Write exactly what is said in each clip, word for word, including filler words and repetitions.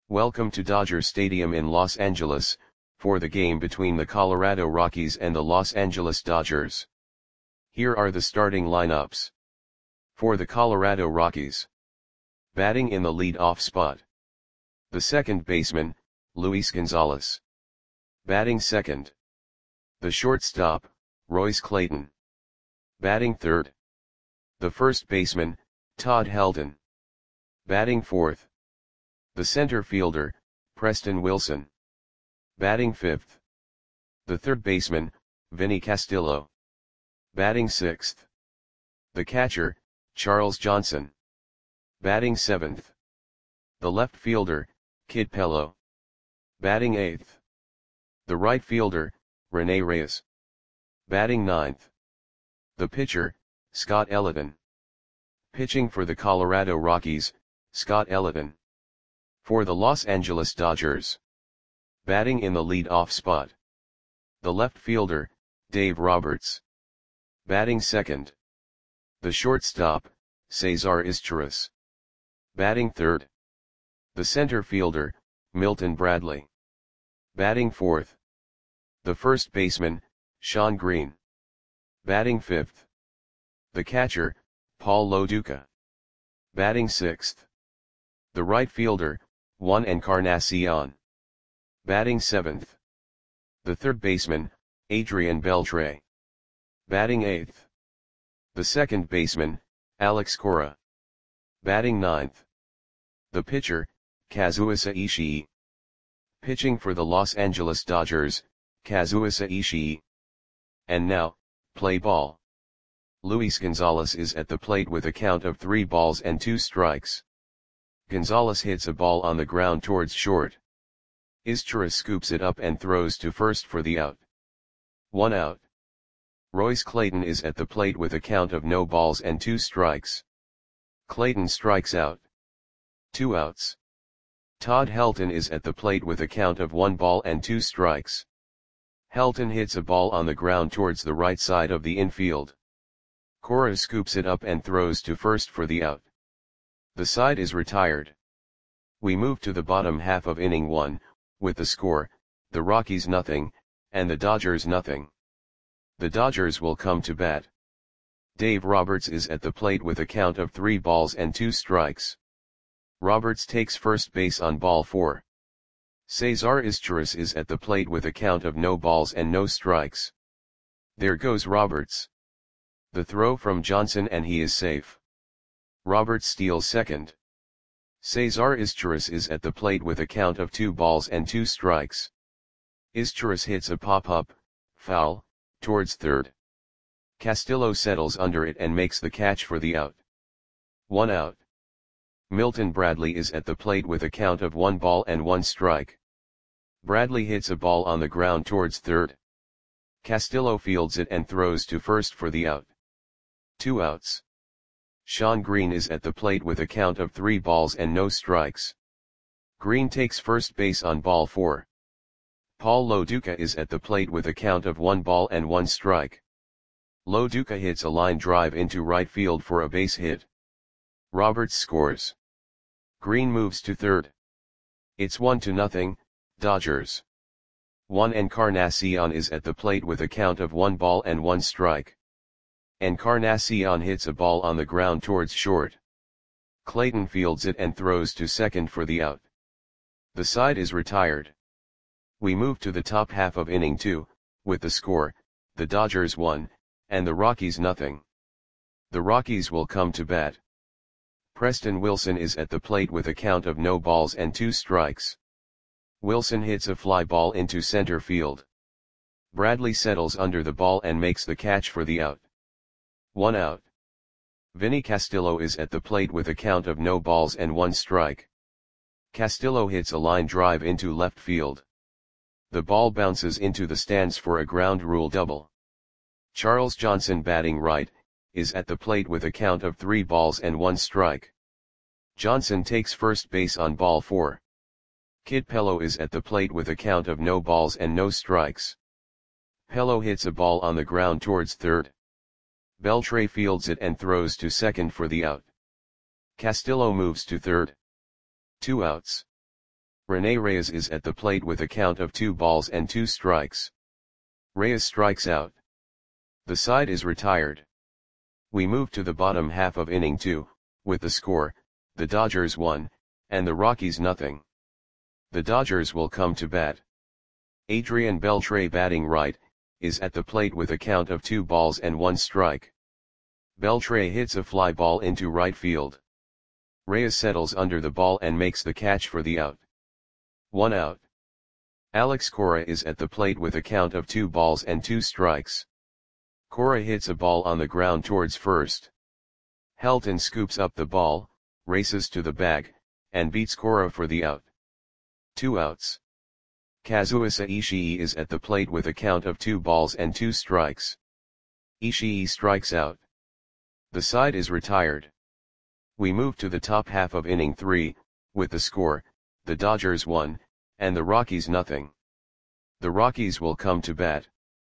Welcome to Dodger Stadium in Los Angeles, for the game between the Colorado Rockies and the Los Angeles Dodgers. Here are the starting lineups. For the Colorado Rockies. Batting in the lead-off spot. The second baseman, Luis Gonzalez. Batting second. The shortstop, Royce Clayton. Batting third. The first baseman, Todd Helton. Batting fourth. The center fielder, Preston Wilson. Batting fifth. The third baseman, Vinny Castillo. Batting sixth. The catcher, Charles Johnson. Batting seventh. The left fielder, Kid Pello. Batting eighth. The right fielder, Rene Reyes. Batting ninth. The pitcher, Scott Eloton. Pitching for the Colorado Rockies, Scott Eloton. For the Los Angeles Dodgers. Batting in the lead-off spot. The left fielder, Dave Roberts. Batting second. The shortstop, Cesar Izturis. Batting third. The center fielder, Milton Bradley. Batting fourth. The first baseman, Shawn Green. Batting fifth. The catcher, Paul Lo Duca. Batting sixth. The right fielder, Juan Encarnacion. Batting seventh. The third baseman, Adrian Beltre. Batting eighth. The second baseman, Alex Cora. Batting ninth. The pitcher, Kazuhisa Ishii. Pitching for the Los Angeles Dodgers, Kazuhisa Ishii. And now, play ball. Luis Gonzalez is at the plate with a count of three balls and two strikes. Gonzalez hits a ball on the ground towards short. Izturis scoops it up and throws to first for the out. One out. Royce Clayton is at the plate with a count of no balls and two strikes. Clayton strikes out. Two outs. Todd Helton is at the plate with a count of one ball and two strikes. Helton hits a ball on the ground towards the right side of the infield. Cora scoops it up and throws to first for the out. The side is retired. We move to the bottom half of inning one, with the score, the Rockies nothing, and the Dodgers nothing. The Dodgers will come to bat. Dave Roberts is at the plate with a count of three balls and two strikes. Roberts takes first base on ball four. Cesar Izturis is at the plate with a count of no balls and no strikes. There goes Roberts. The throw from Johnson and he is safe. Roberts steals second. Cesar Izturis is at the plate with a count of two balls and two strikes. Izturis hits a pop-up, foul, towards third. Castillo settles under it and makes the catch for the out. One out. Milton Bradley is at the plate with a count of one ball and one strike. Bradley hits a ball on the ground towards third. Castillo fields it and throws to first for the out. Two outs. Shawn Green is at the plate with a count of three balls and no strikes. Green takes first base on ball four. Paul Lo Duca is at the plate with a count of one ball and one strike. Lo Duca hits a line drive into right field for a base hit. Roberts scores. Green moves to third. It's one to nothing, Dodgers. Juan Encarnacion is at the plate with a count of one ball and one strike. Encarnacion hits a ball on the ground towards short. Clayton fields it and throws to second for the out. The side is retired. We move to the top half of inning two, with the score, the Dodgers one, and the Rockies nothing. The Rockies will come to bat. Preston Wilson is at the plate with a count of no balls and two strikes. Wilson hits a fly ball into center field. Bradley settles under the ball and makes the catch for the out. One out. Vinny Castillo is at the plate with a count of no balls and one strike. Castillo hits a line drive into left field. The ball bounces into the stands for a ground rule double. Charles Johnson, batting right, is at the plate with a count of three balls and one strike. Johnson takes first base on ball four. Kid Pello is at the plate with a count of no balls and no strikes. Pello hits a ball on the ground towards third. Beltre fields it and throws to second for the out. Castillo moves to third. Two outs. Rene Reyes is at the plate with a count of two balls and two strikes. Reyes strikes out. The side is retired. We move to the bottom half of inning two, with the score, the Dodgers one, and the Rockies nothing. The Dodgers will come to bat. Adrian Beltre, batting right, is at the plate with a count of two balls and one strike. Beltre hits a fly ball into right field. Reyes settles under the ball and makes the catch for the out. One out. Alex Cora is at the plate with a count of two balls and two strikes. Cora hits a ball on the ground towards first. Helton scoops up the ball, races to the bag, and beats Cora for the out. Two outs. Kazuhisa Ishii is at the plate with a count of two balls and two strikes. Ishii strikes out. The side is retired. We move to the top half of inning three, with the score, the Dodgers one, and the Rockies nothing. The Rockies will come to bat.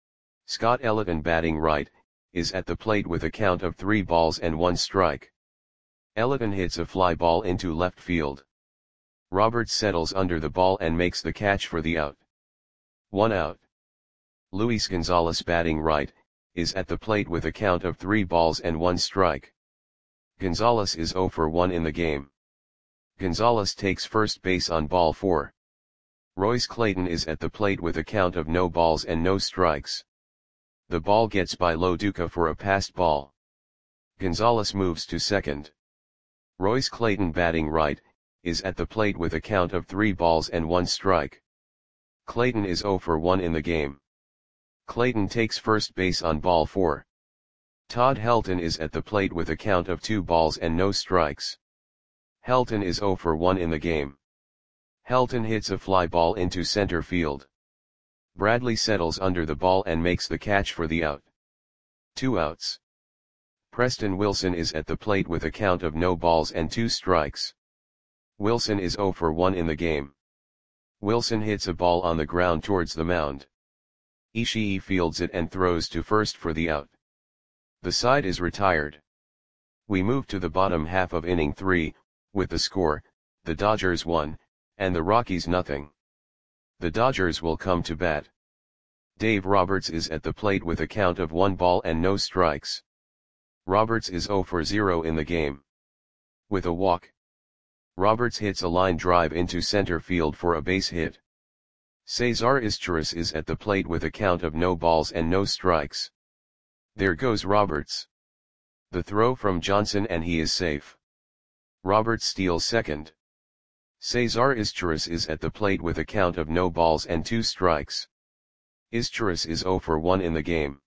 Scott Elliton, batting right, is at the plate with a count of three balls and one strike. Elliton hits a fly ball into left field. Roberts settles under the ball and makes the catch for the out. One out. Luis Gonzalez, batting right, is at the plate with a count of three balls and one strike. Gonzalez is zero for one in the game. Gonzalez takes first base on ball four. Royce Clayton is at the plate with a count of no balls and no strikes. The ball gets by Lo Duca for a passed ball. Gonzalez moves to second. Royce Clayton, batting right, is at the plate with a count of three balls and one strike. Clayton is zero for one in the game. Clayton takes first base on ball four. Todd Helton is at the plate with a count of two balls and no strikes. Helton is zero for one in the game. Helton hits a fly ball into center field. Bradley settles under the ball and makes the catch for the out. Two outs. Preston Wilson is at the plate with a count of no balls and two strikes. Wilson is zero for one in the game. Wilson hits a ball on the ground towards the mound. Ishii fields it and throws to first for the out. The side is retired. We move to the bottom half of inning three, with the score, the Dodgers one, and the Rockies nothing. The Dodgers will come to bat. Dave Roberts is at the plate with a count of one ball and no strikes. Roberts is zero for zero in the game. With a walk. Roberts hits a line drive into center field for a base hit. Cesar Izturis is at the plate with a count of no balls and no strikes. There goes Roberts. The throw from Johnson and he is safe. Roberts steals second. Cesar Izturis is at the plate with a count of no balls and two strikes. Izturis is zero for one in the game.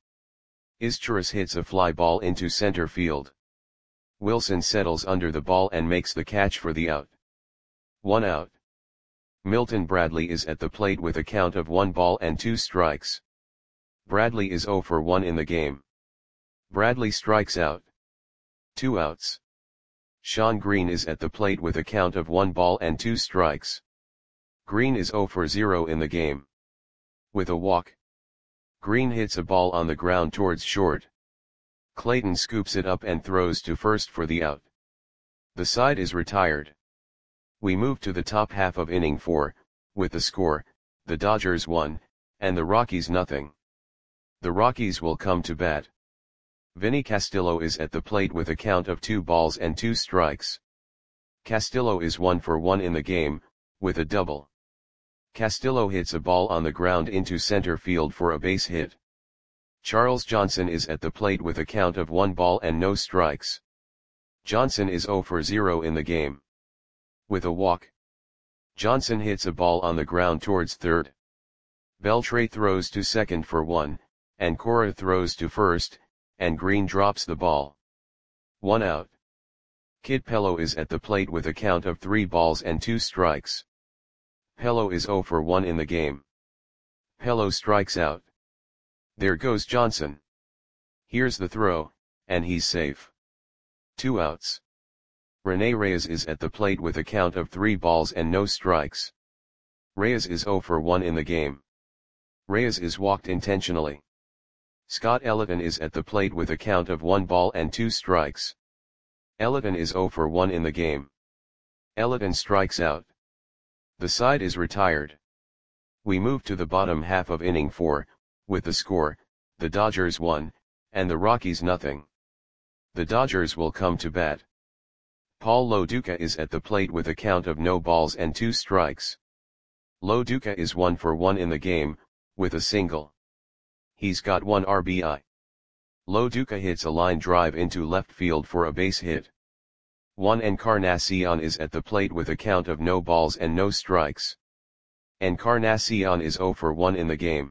Izturis hits a fly ball into center field. Wilson settles under the ball and makes the catch for the out. One out. Milton Bradley is at the plate with a count of one ball and two strikes. Bradley is zero for one in the game. Bradley strikes out. Two outs. Sean Green is at the plate with a count of one ball and two strikes. Green is zero for zero in the game. With a walk. Green hits a ball on the ground towards short. Clayton scoops it up and throws to first for the out. The side is retired. We move to the top half of inning four, with the score, the Dodgers one, and the Rockies nothing. The Rockies will come to bat. Vinny Castillo is at the plate with a count of two balls and two strikes. Castillo is one for one in the game, with a double. Castillo hits a ball on the ground into center field for a base hit. Charles Johnson is at the plate with a count of one ball and no strikes. Johnson is zero for zero in the game. With a walk. Johnson hits a ball on the ground towards third. Beltre throws to second for one, and Cora throws to first, and Green drops the ball. One out. Kid Pello is at the plate with a count of three balls and two strikes. Pello is zero for one in the game. Pello strikes out. There goes Johnson. Here's the throw, and he's safe. Two outs. Rene Reyes is at the plate with a count of three balls and no strikes. Reyes is zero for one in the game. Reyes is walked intentionally. Scott Elliton is at the plate with a count of one ball and two strikes. Elliton is zero for one in the game. Elliton strikes out. The side is retired. We move to the bottom half of inning four, with the score, the Dodgers one, and the Rockies nothing. The Dodgers will come to bat. Paul Lo Duca is at the plate with a count of no balls and two strikes. Lo Duca is one for one in the game, with a single. He's got one R B I. Lo Duca hits a line drive into left field for a base hit. Juan Encarnacion is at the plate with a count of no balls and no strikes. Encarnacion is zero for one in the game.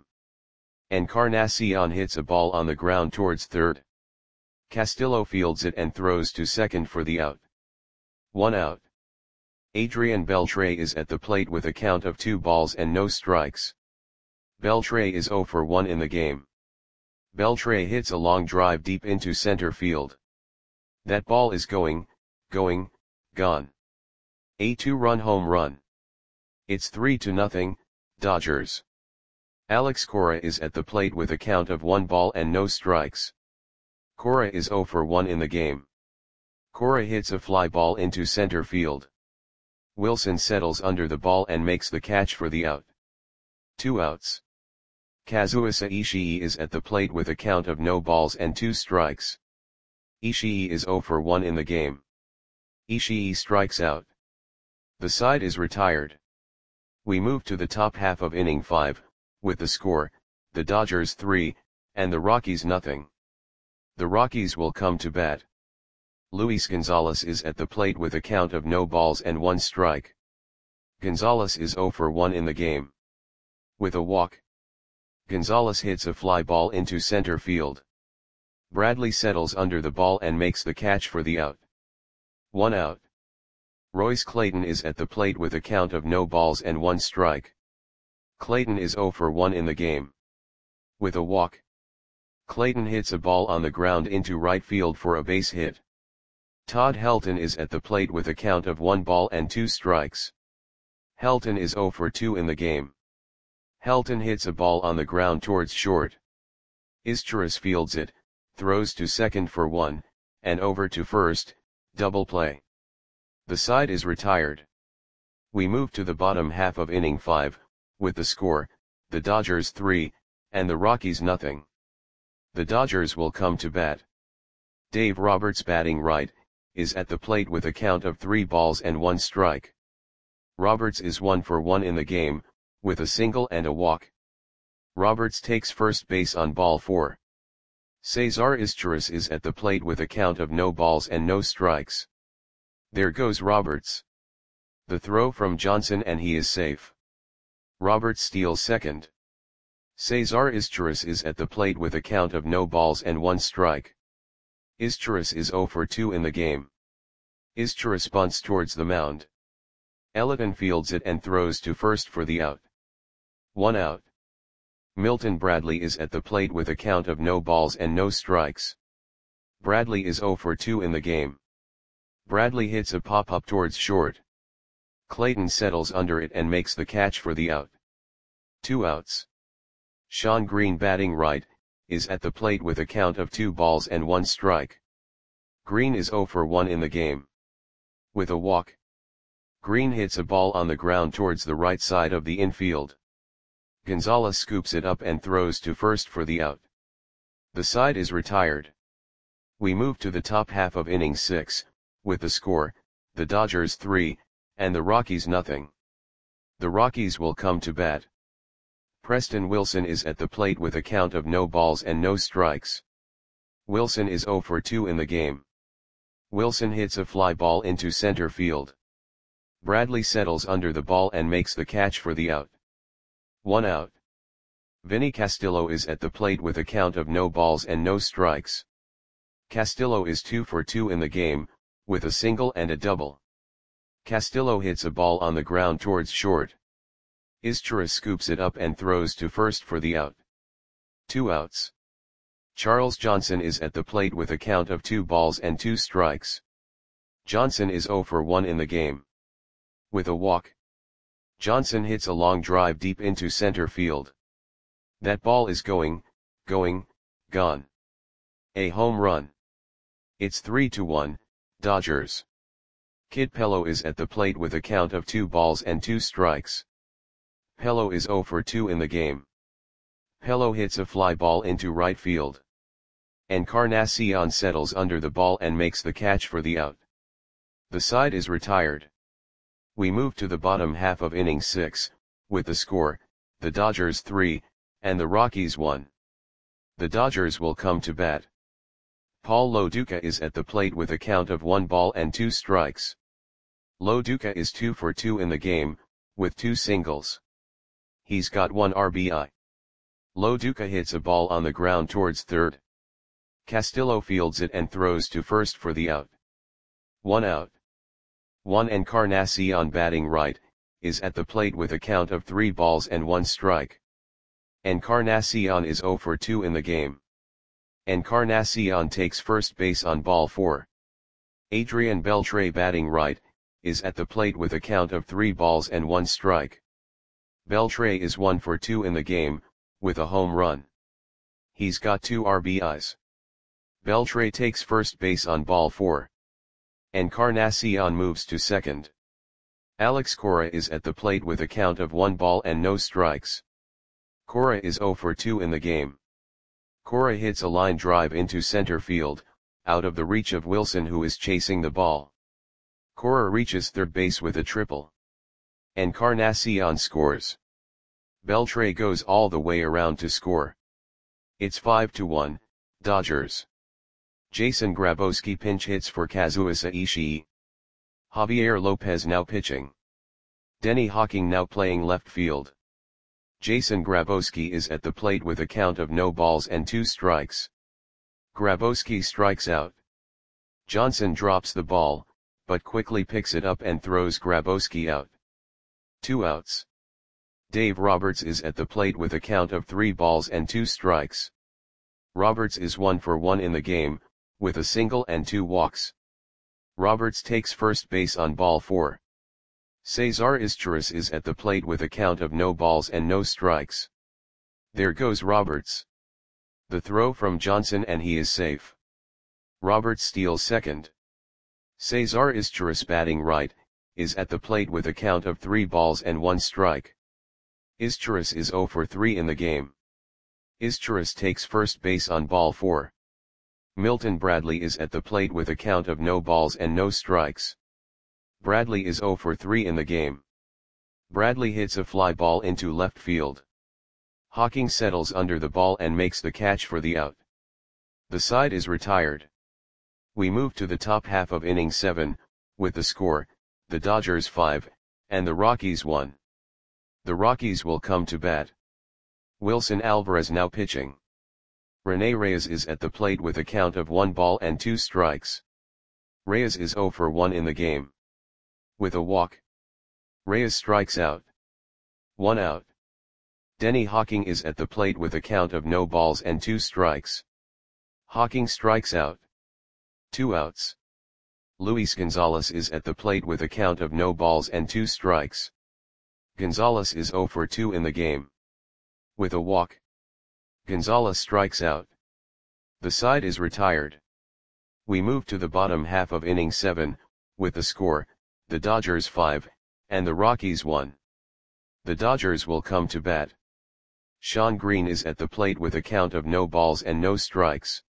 Encarnacion hits a ball on the ground towards third. Castillo fields it and throws to second for the out. One out. Adrian Beltre is at the plate with a count of two balls and no strikes. Beltre is zero for one in the game. Beltre hits a long drive deep into center field. That ball is going, going, gone. A two-run home run. It's three to nothing, Dodgers. Alex Cora is at the plate with a count of one ball and no strikes. Cora is zero for one in the game. Cora hits a fly ball into center field. Wilson settles under the ball and makes the catch for the out. Two outs. Kazuhisa Ishii is at the plate with a count of no balls and two strikes. Ishii is zero for one in the game. Ishii strikes out. The side is retired. We move to the top half of inning five, with the score, the Dodgers three, and the Rockies nothing. The Rockies will come to bat. Luis Gonzalez is at the plate with a count of no balls and one strike. Gonzalez is zero for one in the game. With a walk. Gonzalez hits a fly ball into center field. Bradley settles under the ball and makes the catch for the out. One out. Royce Clayton is at the plate with a count of no balls and one strike. Clayton is zero for one in the game. With a walk. Clayton hits a ball on the ground into right field for a base hit. Todd Helton is at the plate with a count of one ball and two strikes. Helton is zero for two in the game. Helton hits a ball on the ground towards short. Izturis fields it, throws to second for one, and over to first, double play. The side is retired. We move to the bottom half of inning five, with the score, the Dodgers three, and the Rockies nothing. The Dodgers will come to bat. Dave Roberts batting right, is at the plate with a count of three balls and one strike. Roberts is one for one in the game, with a single and a walk. Roberts takes first base on ball four. Cesar Izturis is at the plate with a count of no balls and no strikes. There goes Roberts. The throw from Johnson and he is safe. Roberts steals second. Cesar Izturis is at the plate with a count of no balls and one strike. Izturis is zero for two in the game. Izturis bunts towards the mound. Ellington fields it and throws to first for the out. One out. Milton Bradley is at the plate with a count of no balls and no strikes. Bradley is zero for two in the game. Bradley hits a pop-up towards short. Clayton settles under it and makes the catch for the out. Two outs. Sean Green batting right, is at the plate with a count of two balls and one strike. Green is zero for one in the game. With a walk. Green hits a ball on the ground towards the right side of the infield. Gonzalez scoops it up and throws to first for the out. The side is retired. We move to the top half of inning six, with the score, the Dodgers three, and the Rockies nothing. The Rockies will come to bat. Preston Wilson is at the plate with a count of no balls and no strikes. Wilson is zero for two in the game. Wilson hits a fly ball into center field. Bradley settles under the ball and makes the catch for the out. One out. Vinny Castillo is at the plate with a count of no balls and no strikes. Castillo is two for two in the game, with a single and a double. Castillo hits a ball on the ground towards short. Izturis scoops it up and throws to first for the out. Two outs. Charles Johnson is at the plate with a count of two balls and two strikes. Johnson is zero for one in the game. With a walk. Johnson hits a long drive deep into center field. That ball is going, going, gone. A home run. It's three to one, Dodgers. Kid Pello is at the plate with a count of two balls and two strikes. Pello is zero for two in the game. Pello hits a fly ball into right field. Encarnacion settles under the ball and makes the catch for the out. The side is retired. We move to the bottom half of inning six, with the score, the Dodgers three, and the Rockies one. The Dodgers will come to bat. Paul Lo Duca is at the plate with a count of one ball and two strikes. Lo Duca is two for two in the game, with two singles. He's got one R B I. Lo Duca hits a ball on the ground towards third. Castillo fields it and throws to first for the out. One out. Juan Encarnacion, batting right, is at the plate with a count of three balls and one strike. Encarnacion is zero for two in the game. Encarnacion takes first base on ball four. Adrian Beltre, batting right, is at the plate with a count of three balls and one strike. Beltre is one for two in the game, with a home run. He's got two R B Is. Beltre takes first base on ball four. Encarnacion moves to second. Alex Cora is at the plate with a count of one ball and no strikes. Cora is zero for two in the game. Cora hits a line drive into center field, out of the reach of Wilson, who is chasing the ball. Cora reaches third base with a triple. Encarnacion scores. Beltre goes all the way around to score. It's five to one, Dodgers. Jason Grabowski pinch hits for Kazuhisa Ishii. Javier Lopez now pitching. Denny Hawking now playing left field. Jason Grabowski is at the plate with a count of no balls and two strikes. Grabowski strikes out. Johnson drops the ball, but quickly picks it up and throws Grabowski out. Two outs. Dave Roberts is at the plate with a count of three balls and two strikes. Roberts is one for one in the game, with a single and two walks. Roberts takes first base on ball four. Cesar Izturis is at the plate with a count of no balls and no strikes. There goes Roberts. The throw from Johnson and he is safe. Roberts steals second. Cesar Izturis, batting right, is at the plate with a count of three balls and one strike. Izturis is zero for three in the game. Izturis takes first base on ball four. Milton Bradley is at the plate with a count of no balls and no strikes. Bradley is zero for three in the game. Bradley hits a fly ball into left field. Hawking settles under the ball and makes the catch for the out. The side is retired. We move to the top half of inning seven, with the score, the Dodgers five, and the Rockies one. The Rockies will come to bat. Wilson Alvarez now pitching. Rene Reyes is at the plate with a count of one ball and two strikes. Reyes is zero for one in the game. With a walk. Reyes strikes out. One out. Denny Hawking is at the plate with a count of no balls and two strikes. Hawking strikes out. Two outs. Luis Gonzalez is at the plate with a count of no balls and two strikes. Gonzalez is zero for two in the game. With a walk. Gonzalez strikes out. The side is retired. We move to the bottom half of inning seven, with the score, the Dodgers five, and the Rockies one. The Dodgers will come to bat. Sean Green is at the plate with a count of no balls and no strikes.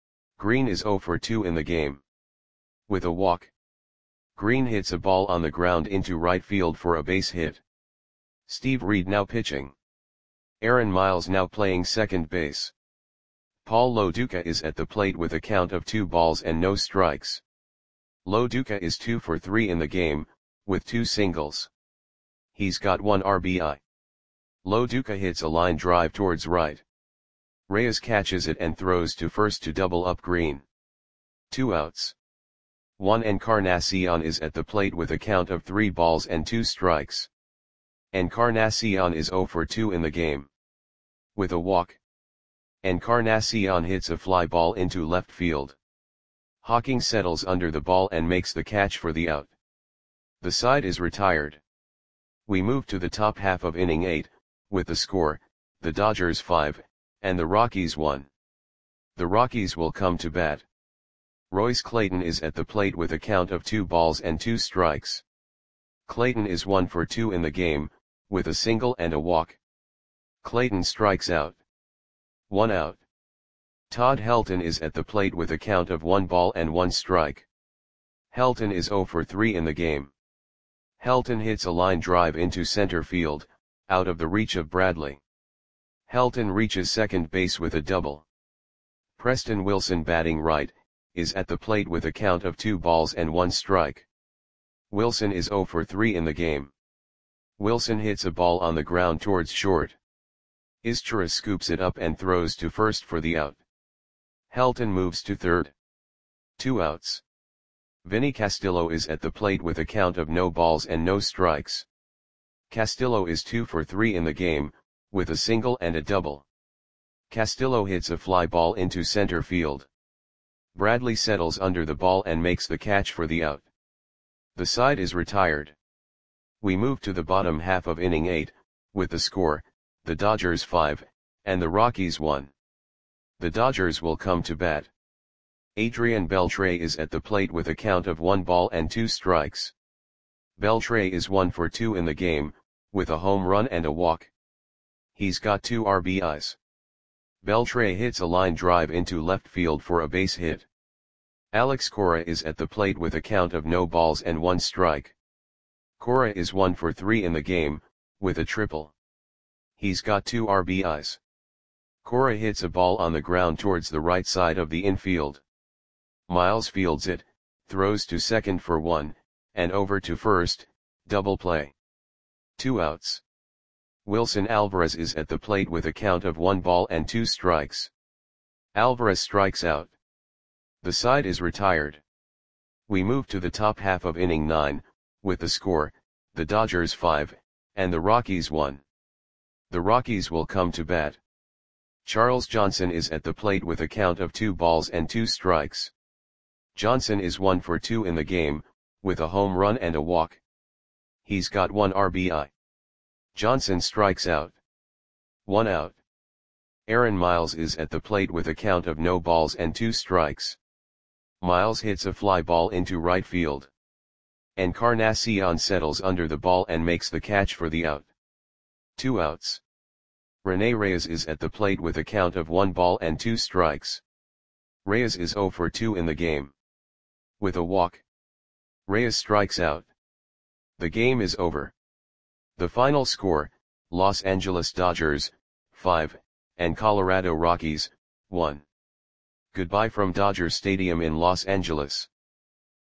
Green is zero for two in the game. With a walk. Green hits a ball on the ground into right field for a base hit. Steve Reed now pitching. Aaron Miles now playing second base. Paul Lo Duca is at the plate with a count of two balls and no strikes. Lo Duca is two for three in the game, with two singles. He's got one R B I. Lo Duca hits a line drive towards right. Reyes catches it and throws to first to double up Green. Two outs. Juan Encarnacion is at the plate with a count of three balls and two strikes. Encarnacion is zero for two in the game. With a walk. Encarnacion hits a fly ball into left field. Hawking settles under the ball and makes the catch for the out. The side is retired. We move to the top half of inning eight, with the score, the Dodgers five, and the Rockies one. The Rockies will come to bat. Royce Clayton is at the plate with a count of two balls and two strikes. Clayton is one for two in the game, with a single and a walk. Clayton strikes out. One out. Todd Helton is at the plate with a count of one ball and one strike. Helton is zero for three in the game. Helton hits a line drive into center field, out of the reach of Bradley. Helton reaches second base with a double. Preston Wilson, batting right, is at the plate with a count of two balls and one strike. Wilson is zero for three in the game. Wilson hits a ball on the ground towards short. Izturis scoops it up and throws to first for the out. Helton moves to third. Two outs. Vinny Castillo is at the plate with a count of no balls and no strikes. Castillo is two for three in the game, with a single and a double. Castillo hits a fly ball into center field. Bradley settles under the ball and makes the catch for the out. The side is retired. We move to the bottom half of inning eight, with the score, the Dodgers five, and the Rockies one. The Dodgers will come to bat. Adrian Beltre is at the plate with a count of one ball and two strikes. Beltre is one for two in the game, with a home run and a walk. He's got two R B Is. Beltre hits a line drive into left field for a base hit. Alex Cora is at the plate with a count of no balls and one strike. Cora is one for three in the game, with a triple. He's got two R B Is. Cora hits a ball on the ground towards the right side of the infield. Miles fields it, throws to second for one, and over to first, double play. Two outs. Wilson Alvarez is at the plate with a count of one ball and two strikes. Alvarez strikes out. The side is retired. We move to the top half of inning nine, with the score, the Dodgers five, and the Rockies one. The Rockies will come to bat. Charles Johnson is at the plate with a count of two balls and two strikes. Johnson is one for two in the game, with a home run and a walk. He's got one R B I. Johnson strikes out. One out. Aaron Miles is at the plate with a count of no balls and two strikes. Miles hits a fly ball into right field. Encarnacion settles under the ball and makes the catch for the out. Two outs. Rene Reyes is at the plate with a count of one ball and two strikes. Reyes is zero for two in the game. With a walk. Reyes strikes out. The game is over. The final score, Los Angeles Dodgers, five, and Colorado Rockies, one. Goodbye from Dodger Stadium in Los Angeles.